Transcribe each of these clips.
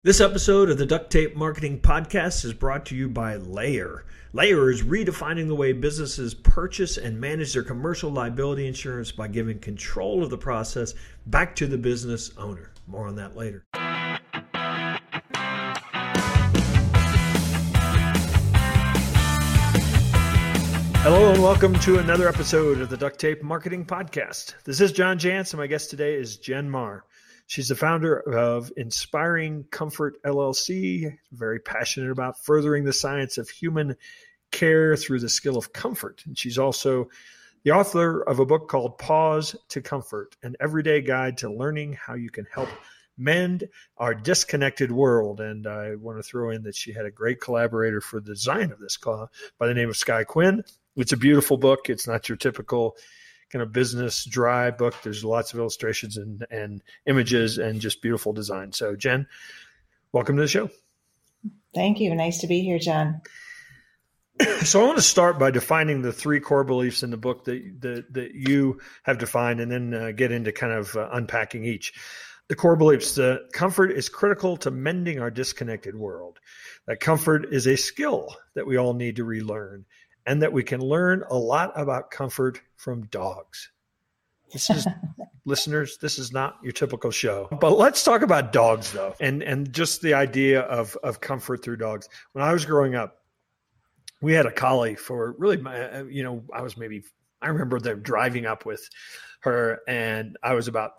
This episode of the Duct Tape Marketing Podcast is brought to you by Layer. Layer is redefining the way businesses purchase and manage their commercial liability insurance by giving control of the process back to the business owner. More on that later. Hello and welcome to another episode of the Duct Tape Marketing Podcast. This is John Jantsch and my guest today is Jen Marr. She's the founder of Inspiring Comfort LLC, very passionate about furthering the science of human care through the skill of comfort. And she's also the author of a book called Pause to Comfort, an everyday guide to learning how you can help mend our disconnected world. And I want to throw in that she had a great collaborator for the design of this by the name of Skye Quinn. It's a beautiful book. It's not your typical kind of business dry book. There's lots of illustrations and images and just beautiful design. So Jen, welcome to the show. Thank you. Nice to be here, John. So I want to start by defining the three core beliefs in the book that you have defined, and then get into kind of unpacking each. The core beliefs: comfort is critical to mending our disconnected world. That comfort is a skill that we all need to relearn, and that we can learn a lot about comfort from dogs. This is, listeners, this is not your typical show. But let's talk about dogs, though, and just the idea of comfort through dogs. When I was growing up, we had a collie for really, I remember them driving up with her, and I was about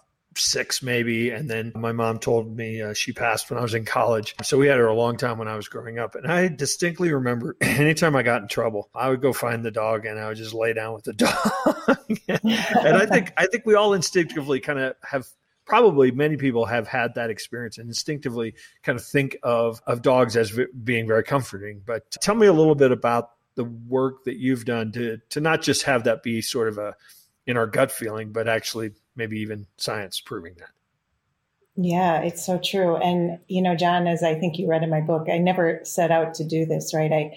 6 maybe. And then my mom told me she passed when I was in college. So we had her a long time when I was growing up. And I distinctly remember anytime I got in trouble, I would go find the dog and I would just lay down with the dog. And I think we all instinctively kind of have, probably many people have had that experience and instinctively kind of think of dogs as being very comforting. But tell me a little bit about the work that you've done to not just have that be sort of in our gut feeling, but actually maybe even science proving that. Yeah, it's so true. And, John, as I think you read in my book, I never set out to do this, right?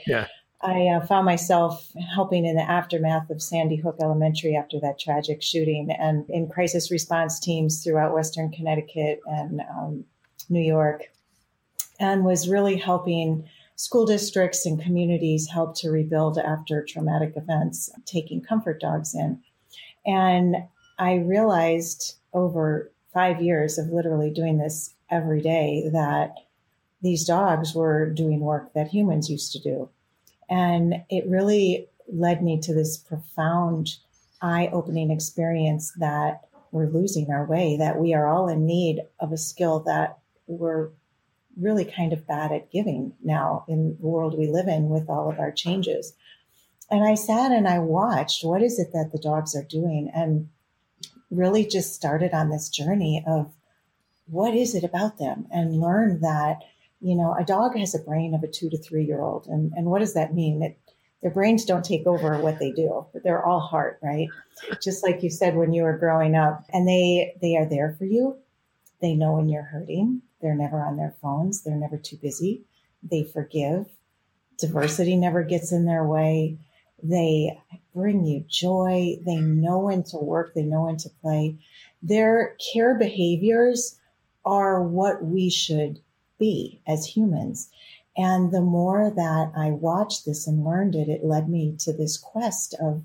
I found myself helping in the aftermath of Sandy Hook Elementary after that tragic shooting, and in crisis response teams throughout Western Connecticut and New York, and was really helping school districts and communities help to rebuild after traumatic events, taking comfort dogs in. And I realized over 5 years of literally doing this every day that these dogs were doing work that humans used to do. And it really led me to this profound, eye-opening experience that we're losing our way, that we are all in need of a skill that we're really kind of bad at giving now in the world we live in with all of our changes. And I sat and I watched, what is it that the dogs are doing? And really just started on this journey of what is it about them, and learned that, a dog has a brain of a 2 to 3 year old. And what does that mean? Their brains don't take over what they do, but they're all heart, right? Just like you said when you were growing up, and they are there for you. They know when you're hurting. They're never on their phones. They're never too busy. They forgive. Diversity never gets in their way. They bring you joy. They know when to work. They know when to play. Their care behaviors are what we should be as humans. And the more that I watched this and learned it, it led me to this quest of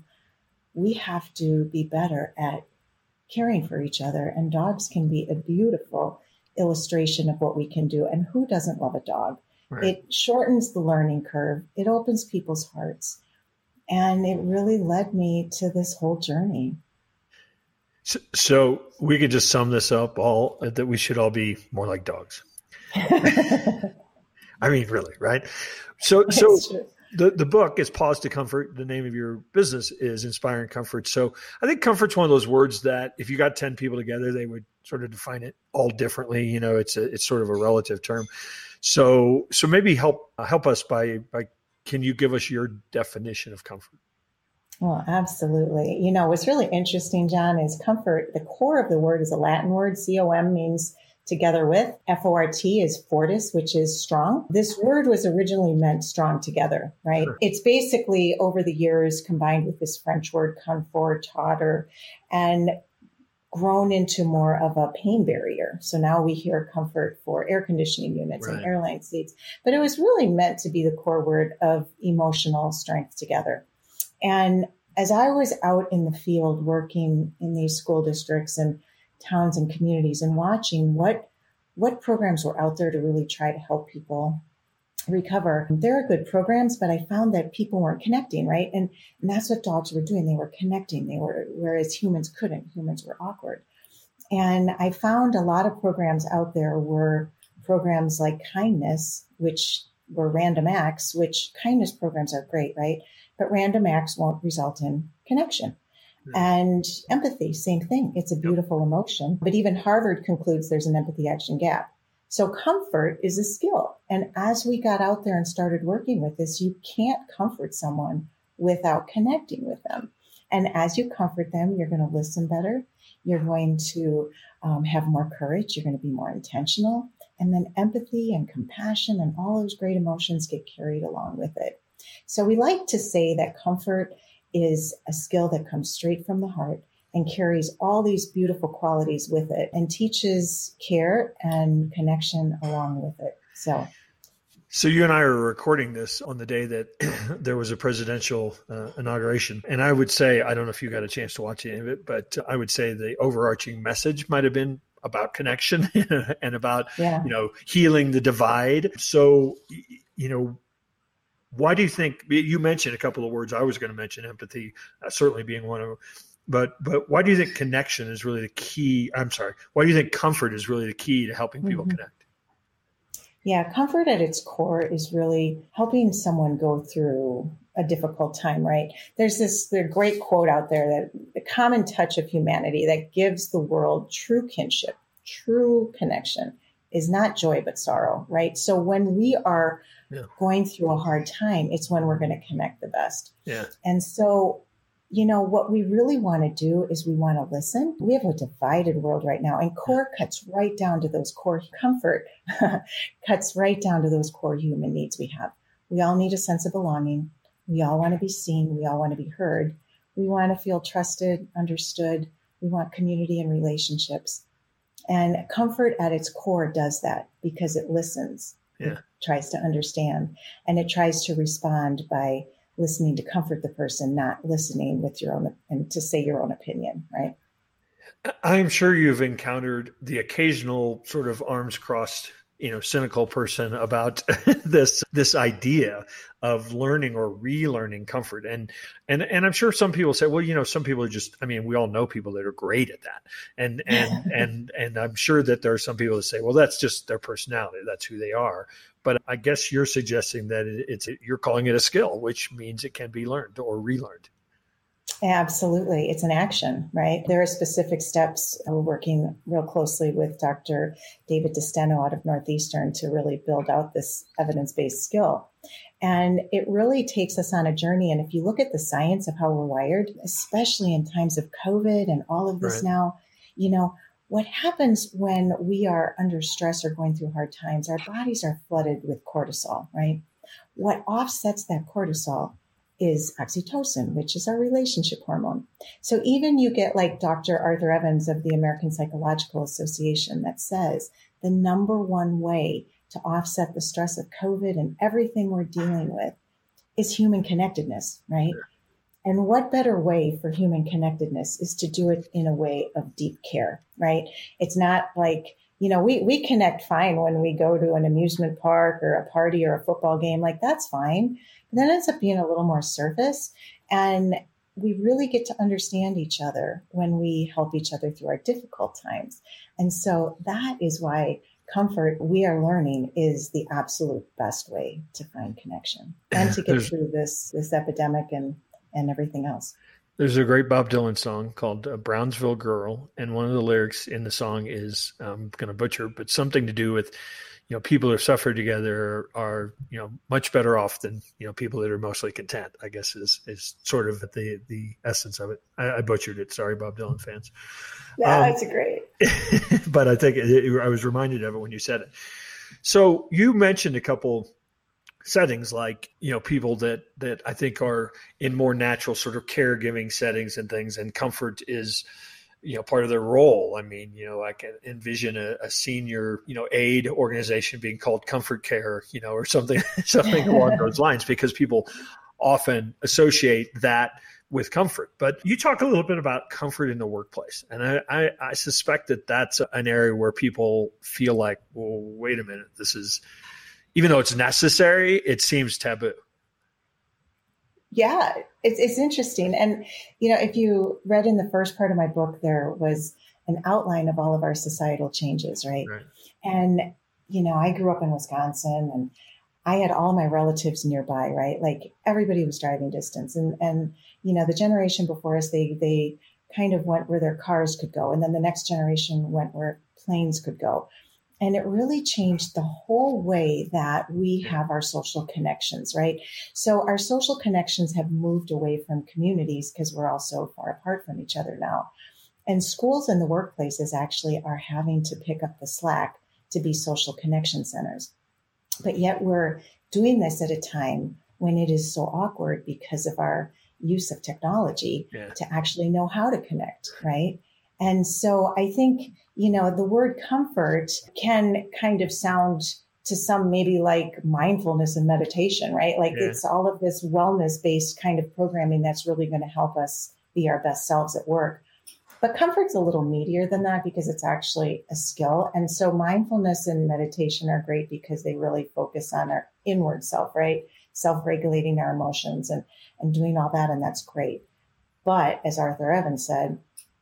we have to be better at caring for each other. And dogs can be a beautiful illustration of what we can do. And who doesn't love a dog? Right. It shortens the learning curve. It opens people's hearts. And it really led me to this whole journey. So we could just sum this up all that we should all be more like dogs. I mean, really, right? So the book is Pause to Comfort. The name of your business is Inspiring Comfort. So I think comfort's one of those words that if you got 10 people together, they would sort of define it all differently. It's sort of a relative term. So maybe help us by can you give us your definition of comfort? Well, absolutely. What's really interesting, John, is comfort. The core of the word is a Latin word. COM means together with. FORT is fortis, which is strong. This word was originally meant strong together, right? Sure. It's basically over the years combined with this French word confort, tauter, and grown into more of a pain barrier. So now we hear comfort for air conditioning units and airline seats, but it was really meant to be the core word of emotional strength together. And as I was out in the field working in these school districts and towns and communities and watching what programs were out there to really try to help people recover. There are good programs, but I found that people weren't connecting, right? And that's what dogs were doing. They were connecting. Whereas humans couldn't. Humans were awkward. And I found a lot of programs out there were programs like kindness, which were random acts, which kindness programs are great, right? But random acts won't result in connection. And empathy, same thing. It's a beautiful emotion. But even Harvard concludes there's an empathy action gap. So comfort is a skill. And as we got out there and started working with this, you can't comfort someone without connecting with them. And as you comfort them, you're going to listen better. You're going to have more courage. You're going to be more intentional. And then empathy and compassion and all those great emotions get carried along with it. So we like to say that comfort is a skill that comes straight from the heart and carries all these beautiful qualities with it and teaches care and connection along with it. So you and I are recording this on the day that there was a presidential inauguration. And I would say, I don't know if you got a chance to watch any of it, but I would say the overarching message might have been about connection and about, healing the divide. So, why do you think, you mentioned a couple of words, I was going to mention empathy, certainly being one of them. But why do you think connection is really the key? Why do you think comfort is really the key to helping people connect? Yeah, comfort at its core is really helping someone go through a difficult time, right? There's the great quote out there that the common touch of humanity that gives the world true kinship, true connection is not joy, but sorrow, right? So when we are going through a hard time, it's when we're going to connect the best. Yeah. And so what we really want to do is we want to listen. We have a divided world right now, and core cuts right down to those core comfort, cuts right down to those core human needs we have. We all need a sense of belonging. We all want to be seen. We all want to be heard. We want to feel trusted, understood. We want community and relationships. And comfort at its core does that because it listens. Yeah. It tries to understand, and it tries to respond by listening to comfort the person, not listening with your own and to say your own opinion, right? I'm sure you've encountered the occasional sort of arms crossed, cynical person about this idea of learning or relearning comfort. And I'm sure some people say, well, some people are just, we all know people that are great at that. And I'm sure that there are some people that say, well, that's just their personality. That's who they are. But I guess you're suggesting that you're calling it a skill, which means it can be learned or relearned. Absolutely. It's an action, right? There are specific steps. We're working real closely with Dr. David DeSteno out of Northeastern to really build out this evidence-based skill. And it really takes us on a journey. And if you look at the science of how we're wired, especially in times of COVID and all of this now, what happens when we are under stress or going through hard times, our bodies are flooded with cortisol, right? What offsets that cortisol is oxytocin, which is our relationship hormone. So even you get like Dr. Arthur Evans of the American Psychological Association that says the number one way to offset the stress of COVID and everything we're dealing with is human connectedness, right? Sure. And what better way for human connectedness is to do it in a way of deep care, right? It's not like, we connect fine when we go to an amusement park or a party or a football game, like that's fine. But then it ends up being a little more surface. And we really get to understand each other when we help each other through our difficult times. And so that is why comfort, we are learning, is the absolute best way to find connection and to get through this epidemic and everything else. There's a great Bob Dylan song called Brownsville Girl. And one of the lyrics in the song is, I'm going to butcher, but something to do with, people who suffer together are, much better off than, people that are mostly content, I guess is sort of the essence of it. I butchered it. Sorry, Bob Dylan fans. Yeah, that's great. But I think I was reminded of it when you said it. So you mentioned a couple settings like, people that I think are in more natural sort of caregiving settings and things, and comfort is part of their role. I mean, I can envision a senior, aid organization being called Comfort Care, or something along those lines, because people often associate that with comfort. But you talk a little bit about comfort in the workplace. And I suspect that that's an area where people feel like, well, wait a minute, this is, even though it's necessary, it seems taboo. Yeah, it's interesting. And, if you read in the first part of my book, there was an outline of all of our societal changes, right? And, I grew up in Wisconsin, and I had all my relatives nearby, right? Like everybody was driving distance. And the generation before us, they kind of went where their cars could go. And then the next generation went where planes could go. And it really changed the whole way that we have our social connections, right? So our social connections have moved away from communities because we're all so far apart from each other now. And schools and the workplaces actually are having to pick up the slack to be social connection centers. But yet we're doing this at a time when it is so awkward because of our use of technology to actually know how to connect, right? And so I think, the word comfort can kind of sound to some maybe like mindfulness and meditation, right? Like it's all of this wellness-based kind of programming that's really going to help us be our best selves at work. But comfort's a little meatier than that because it's actually a skill. And so mindfulness and meditation are great because they really focus on our inward self, right? Self-regulating our emotions and doing all that. And that's great. But as Arthur Evans said,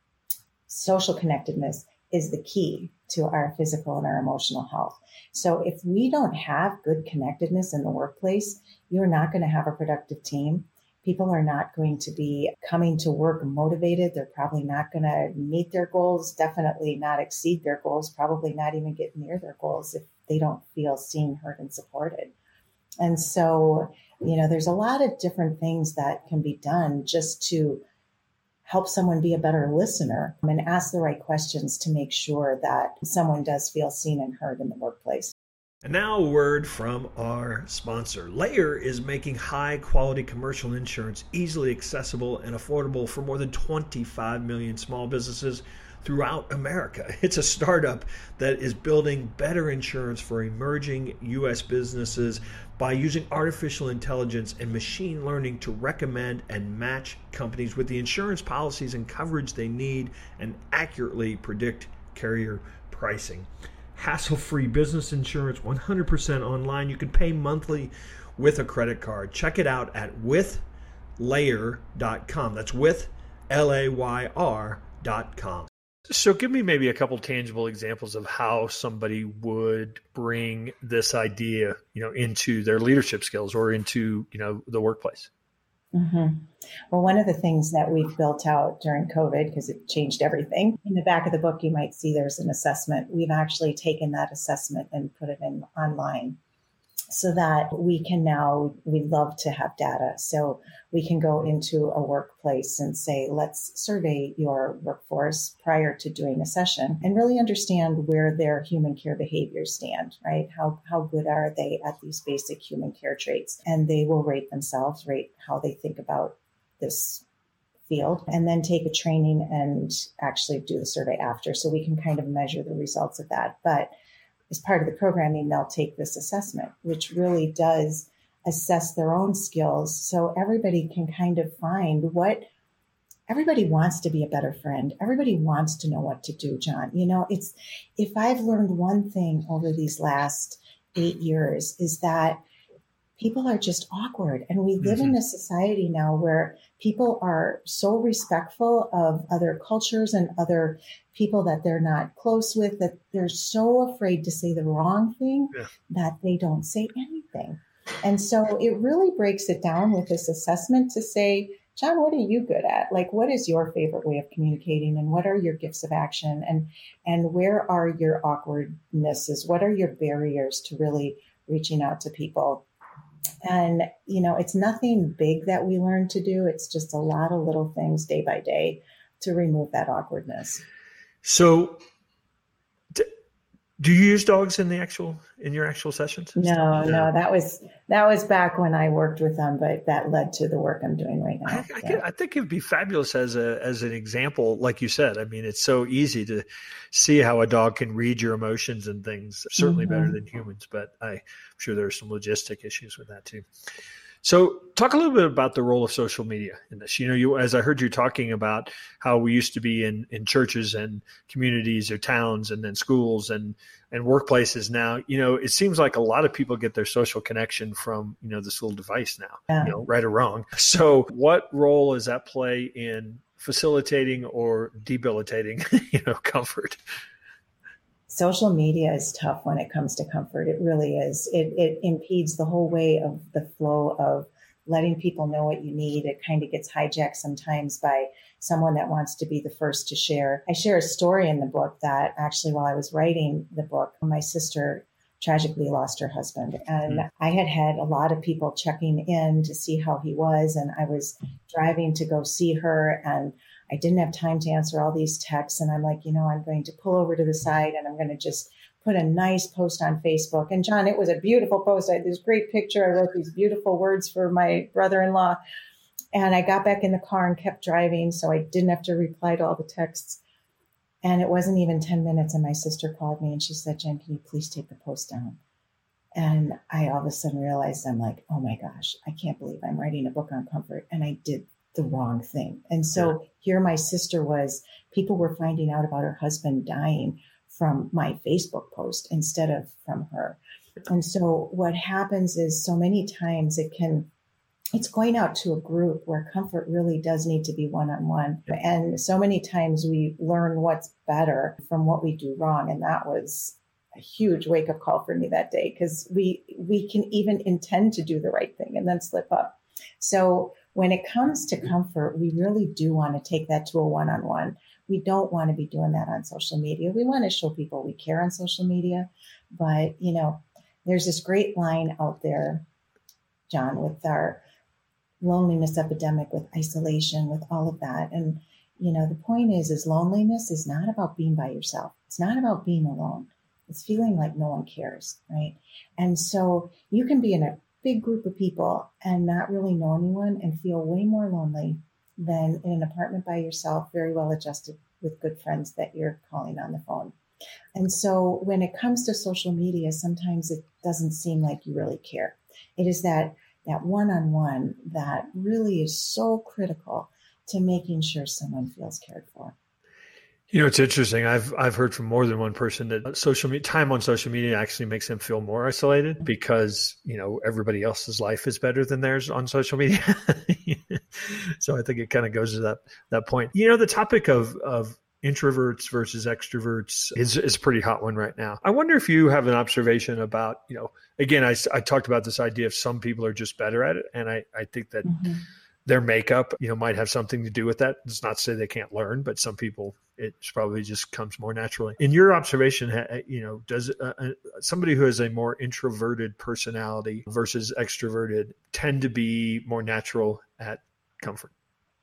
social connectedness is the key to our physical and our emotional health. So if we don't have good connectedness in the workplace, you're not going to have a productive team. People are not going to be coming to work motivated. They're probably not going to meet their goals, definitely not exceed their goals, probably not even get near their goals if they don't feel seen, heard, and supported. And so, there's a lot of different things that can be done just to help someone be a better listener and ask the right questions to make sure that someone does feel seen and heard in the workplace. And now a word from our sponsor. Layer is making high-quality commercial insurance easily accessible and affordable for more than 25 million small businesses throughout America. It's a startup that is building better insurance for emerging U.S. businesses by using artificial intelligence and machine learning to recommend and match companies with the insurance policies and coverage they need and accurately predict carrier pricing. Hassle-free business insurance, 100% online. You can pay monthly with a credit card. Check it out at withlayer.com. That's with, LAYR.com. So give me maybe a couple tangible examples of how somebody would bring this idea, into their leadership skills or into, the workplace. Mm-hmm. Well, one of the things that we've built out during COVID, because it changed everything, in the back of the book, you might see there's an assessment. We've actually taken that assessment and put it in online so that we love to have data. So we can go into a workplace and say, let's survey your workforce prior to doing a session and really understand where their human care behaviors stand, right? How good are they at these basic human care traits? And they will rate themselves, rate how they think about this field, and then take a training and actually do the survey after. So we can kind of measure the results of that. But as part of the programming, they'll take this assessment, which really does assess their own skills. So everybody can kind of find what everybody wants to be a better friend. Everybody wants to know what to do, John. If I've learned one thing over these last 8 years is that people are just awkward. And we live in a society now where people are so respectful of other cultures and other people that they're not close with, that they're so afraid to say the wrong thing that they don't say anything. And so it really breaks it down with this assessment to say, John, what are you good at? Like, what is your favorite way of communicating, and what are your gifts of action, and where are your awkwardnesses? What are your barriers to really reaching out to people? And, it's nothing big that we learn to do. It's just a lot of little things day by day to remove that awkwardness. So Do you use dogs in your actual sessions? No, that was back when I worked with them, but that led to the work I'm doing right now. I think it'd be fabulous as an example, like you said. I mean, it's so easy to see how a dog can read your emotions and things, certainly better than humans, but I'm sure there's some logistic issues with that too. So talk a little bit about the role of social media in this. As I heard you talking about how we used to be in churches and communities or towns and then schools and workplaces now, it seems like a lot of people get their social connection from, this little device now, right or wrong. So what role does that play in facilitating or debilitating, comfort? Social media is tough when it comes to comfort. It really is. It impedes the whole way of the flow of letting people know what you need. It kind of gets hijacked sometimes by someone that wants to be the first to share. I share a story in the book that actually, while I was writing the book, my sister tragically lost her husband. And I had a lot of people checking in to see how he was. And I was driving to go see her, and I didn't have time to answer all these texts. And I'm like, I'm going to pull over to the side and I'm going to just put a nice post on Facebook. And John, it was a beautiful post. I had this great picture. I wrote these beautiful words for my brother-in-law. And I got back in the car and kept driving, so I didn't have to reply to all the texts. And it wasn't even 10 minutes. And my sister called me and she said, Jen, can you please take the post down? And I all of a sudden realized, I'm like, oh my gosh, I can't believe I'm writing a book on comfort. And I did the wrong thing. And so here my sister was, people were finding out about her husband dying from my Facebook post instead of from her. And so what happens is, so many times it's going out to a group where comfort really does need to be one-on-one. And so many times we learn what's better from what we do wrong. And that was a huge wake-up call for me that day, because we can even intend to do the right thing and then slip up. So when it comes to comfort, we really do want to take that to a one-on-one. We don't want to be doing that on social media. We want to show people we care on social media. But, there's this great line out there, John, with our loneliness epidemic, with isolation, with all of that. And, the point is loneliness is not about being by yourself. It's not about being alone. It's feeling like no one cares, right? And so you can be in a big group of people and not really know anyone and feel way more lonely than in an apartment by yourself, very well adjusted with good friends that you're calling on the phone. And so when it comes to social media, sometimes it doesn't seem like you really care. It is that one-on-one that really is so critical to making sure someone feels cared for. It's interesting. I've heard from more than one person that time on social media actually makes them feel more isolated because, everybody else's life is better than theirs on social media. So I think it kind of goes to that point. The topic of introverts versus extroverts is a pretty hot one right now. I wonder if you have an observation about, again, I talked about this idea of some people are just better at it. And I think that their makeup, might have something to do with that. It's not to say they can't learn, but some people, it probably just comes more naturally. In your observation, does somebody who has a more introverted personality versus extroverted tend to be more natural at comfort?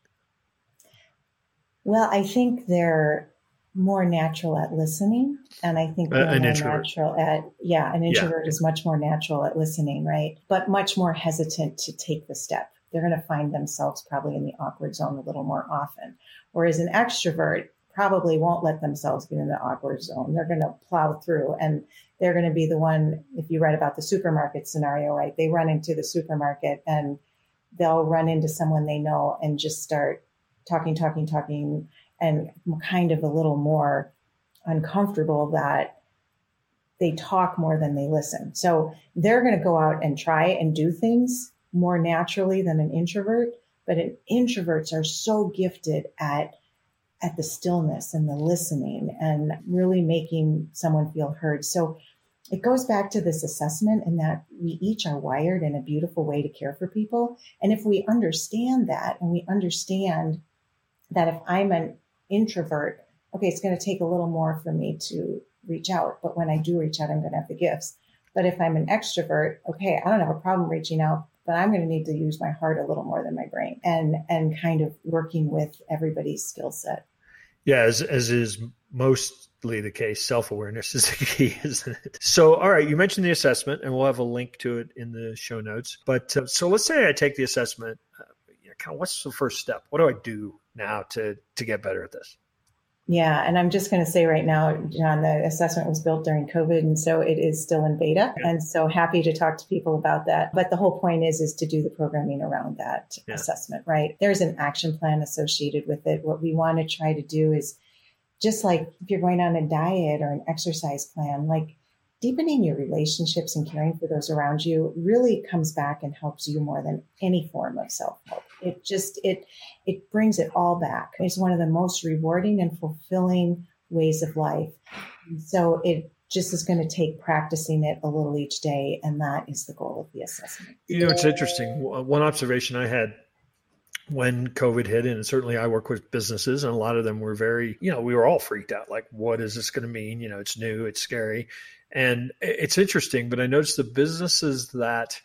Well, I think they're more natural at listening. And I think they're more natural an introvert is much more natural at listening, right? But much more hesitant to take the step. They're going to find themselves probably in the awkward zone a little more often. Whereas an extrovert probably won't let themselves get in the awkward zone. They're going to plow through, and they're going to be the one, if you read about the supermarket scenario, right? They run into the supermarket and they'll run into someone they know and just start talking, and kind of a little more uncomfortable that they talk more than they listen. So they're going to go out and try and do things more naturally than an introvert, but introverts are so gifted at the stillness and the listening and really making someone feel heard. So it goes back to this assessment, and that we each are wired in a beautiful way to care for people. And if we understand that, and we understand that if I'm an introvert, okay, it's going to take a little more for me to reach out. But when I do reach out, I'm going to have the gifts. But if I'm an extrovert, okay, I don't have a problem reaching out, but I'm going to need to use my heart a little more than my brain, and kind of working with everybody's skill set. Yeah, as is mostly the case, self-awareness is the key, isn't it? So, all right, you mentioned the assessment, and we'll have a link to it in the show notes. But so let's say I take the assessment. Kind of what's the first step? What do I do now to get better at this? Yeah. And I'm just going to say right now, John, the assessment was built during COVID. And so it is still in beta. Yeah. And so happy to talk to people about that. But the whole point is to do the programming around that assessment, right? There's an action plan associated with it. What we want to try to do is just like if you're going on a diet or an exercise plan, like deepening your relationships and caring for those around you really comes back and helps you more than any form of self-help. It brings it all back. It's one of the most rewarding and fulfilling ways of life. So it just is going to take practicing it a little each day. And that is the goal of the assessment. It's interesting. One observation I had when COVID hit, and certainly I work with businesses, and a lot of them were very, we were all freaked out. Like, what is this going to mean? It's new, it's scary. And it's interesting, but I noticed the businesses that,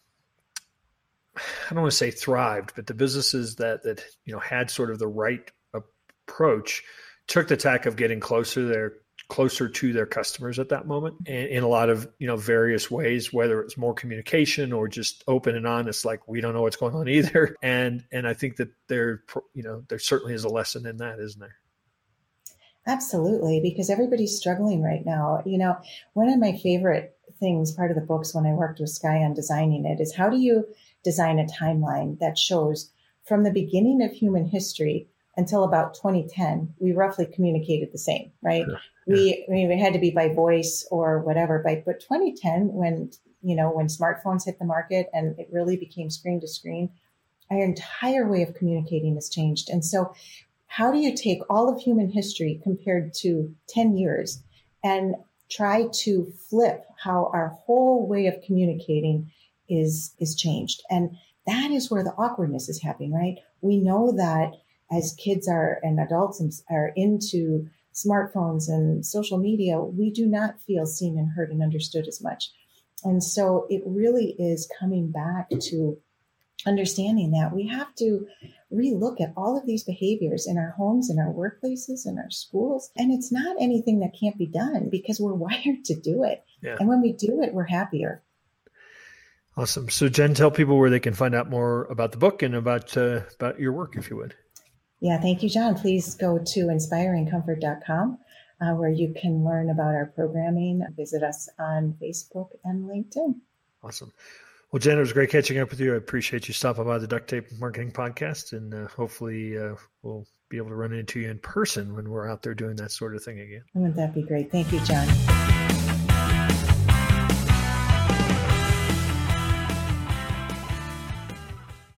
I don't want to say thrived, but the businesses that had sort of the right approach took the tack of getting closer to their customers at that moment, and in a lot of various ways, whether it's more communication or just open and honest, like we don't know what's going on either. And I think that there certainly is a lesson in that, isn't there? Absolutely, because everybody's struggling right now. One of my favorite things, part of the books when I worked with Sky on designing it, is how do you design a timeline that shows from the beginning of human history until about 2010, we roughly communicated the same, right? Sure. We had to be by voice or whatever, but 2010, when smartphones hit the market and it really became screen to screen, our entire way of communicating has changed. And so how do you take all of human history compared to 10 years and try to flip how our whole way of communicating is changed? And that is where the awkwardness is happening, right? We know that as kids and adults are into smartphones and social media, we do not feel seen and heard and understood as much. And so it really is coming back to understanding that we have to relook at all of these behaviors in our homes, in our workplaces, in our schools. And it's not anything that can't be done because we're wired to do it. Yeah. And when we do it, we're happier. Awesome. So Jen, tell people where they can find out more about the book and about your work, if you would. Yeah, thank you, John. Please go to inspiringcomfort.com where you can learn about our programming. Visit us on Facebook and LinkedIn. Awesome. Well, Jen, it was great catching up with you. I appreciate you stopping by the Duct Tape Marketing Podcast, and hopefully we'll be able to run into you in person when we're out there doing that sort of thing again. Wouldn't that be great? Thank you, John.